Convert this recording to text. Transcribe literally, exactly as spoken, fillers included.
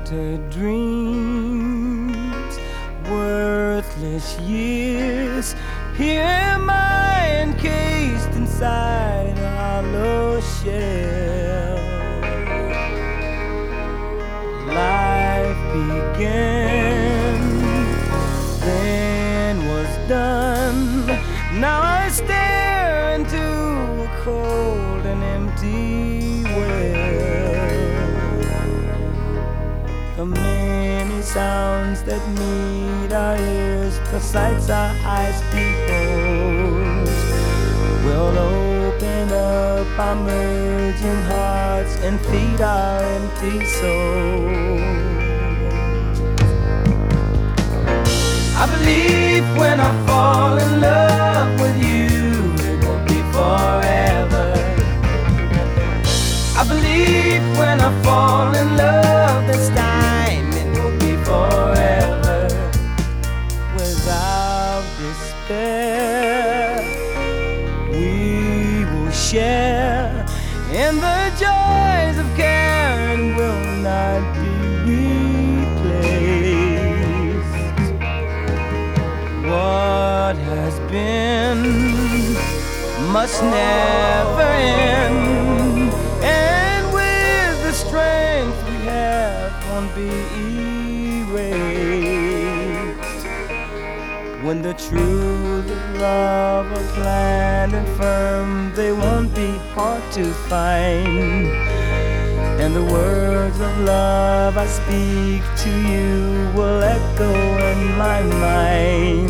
scattered dreams, worthless years. Here am I encased inside a hollow shell. Life began, then was done. Now I stare into a cold and empty well. The many sounds that meet our ears, the sights our eyes behold, will open up our merging hearts and feed our empty souls. I believe when I fall in love with you, it will be forever. I believe when I fall in love this time, it will be forever. Without despair, we will share in the joys of care and will not be replaced. What has been must never end, and with the strength we have won't be erased. When the truth of love are planned and firm, they won't be hard to find. And the words of love I speak to you will echo in my mind.